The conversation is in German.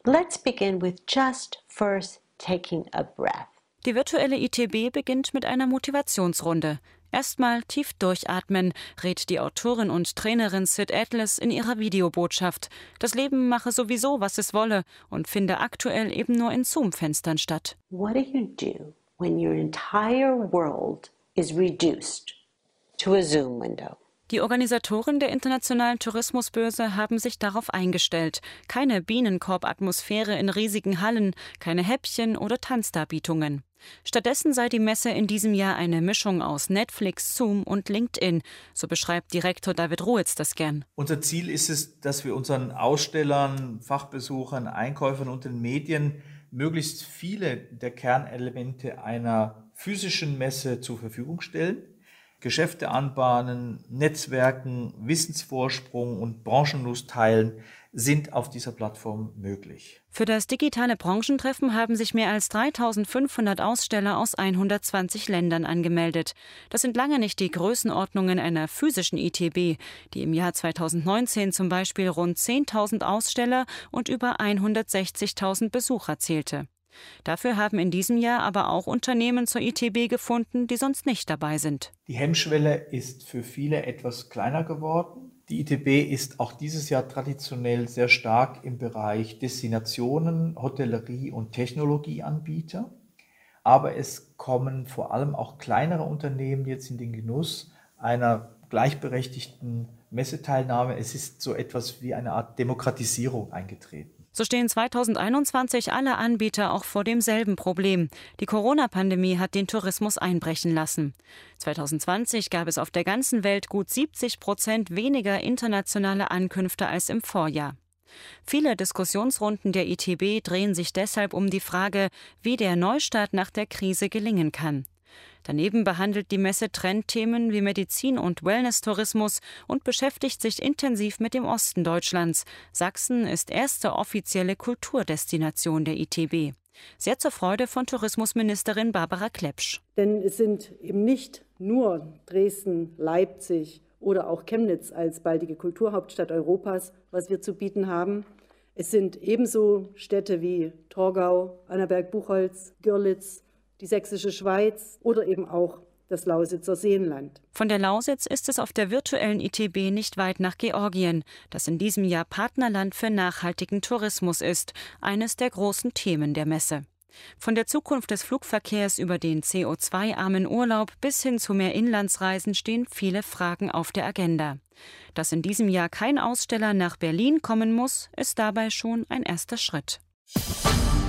Let's begin with just first taking a breath. Die virtuelle ITB beginnt mit einer Motivationsrunde. Erstmal tief durchatmen, rät die Autorin und Trainerin Sid Atlas in ihrer Videobotschaft. Das Leben mache sowieso, was es wolle und finde aktuell eben nur in Zoom-Fenstern statt. What do you do when your entire world is reduced to a Zoom window? Die Organisatoren der Internationalen Tourismusbörse haben sich darauf eingestellt. Keine Bienenkorb-Atmosphäre in riesigen Hallen, keine Häppchen oder Tanzdarbietungen. Stattdessen sei die Messe in diesem Jahr eine Mischung aus Netflix, Zoom und LinkedIn. So beschreibt Direktor David Ruetz das gern. Unser Ziel ist es, dass wir unseren Ausstellern, Fachbesuchern, Einkäufern und den Medien möglichst viele der Kernelemente einer physischen Messe zur Verfügung stellen. Geschäfte anbahnen, Netzwerken, Wissensvorsprung und Branchenlust teilen sind auf dieser Plattform möglich. Für das digitale Branchentreffen haben sich mehr als 3.500 Aussteller aus 120 Ländern angemeldet. Das sind lange nicht die Größenordnungen einer physischen ITB, die im Jahr 2019 zum Beispiel rund 10.000 Aussteller und über 160.000 Besucher zählte. Dafür haben in diesem Jahr aber auch Unternehmen zur ITB gefunden, die sonst nicht dabei sind. Die Hemmschwelle ist für viele etwas kleiner geworden. Die ITB ist auch dieses Jahr traditionell sehr stark im Bereich Destinationen, Hotellerie und Technologieanbieter. Aber es kommen vor allem auch kleinere Unternehmen jetzt in den Genuss einer gleichberechtigten Messeteilnahme. Es ist so etwas wie eine Art Demokratisierung eingetreten. So stehen 2021 alle Anbieter auch vor demselben Problem. Die Corona-Pandemie hat den Tourismus einbrechen lassen. 2020 gab es auf der ganzen Welt gut 70% weniger internationale Ankünfte als im Vorjahr. Viele Diskussionsrunden der ITB drehen sich deshalb um die Frage, wie der Neustart nach der Krise gelingen kann. Daneben behandelt die Messe Trendthemen wie Medizin- und Wellness-Tourismus und beschäftigt sich intensiv mit dem Osten Deutschlands. Sachsen ist erste offizielle Kulturdestination der ITB. Sehr zur Freude von Tourismusministerin Barbara Klepsch. Denn es sind eben nicht nur Dresden, Leipzig oder auch Chemnitz als baldige Kulturhauptstadt Europas, was wir zu bieten haben. Es sind ebenso Städte wie Torgau, Annaberg-Buchholz, Görlitz, die Sächsische Schweiz oder eben auch das Lausitzer Seenland. Von der Lausitz ist es auf der virtuellen ITB nicht weit nach Georgien, das in diesem Jahr Partnerland für nachhaltigen Tourismus ist, eines der großen Themen der Messe. Von der Zukunft des Flugverkehrs über den CO2-armen Urlaub bis hin zu mehr Inlandsreisen stehen viele Fragen auf der Agenda. Dass in diesem Jahr kein Aussteller nach Berlin kommen muss, ist dabei schon ein erster Schritt.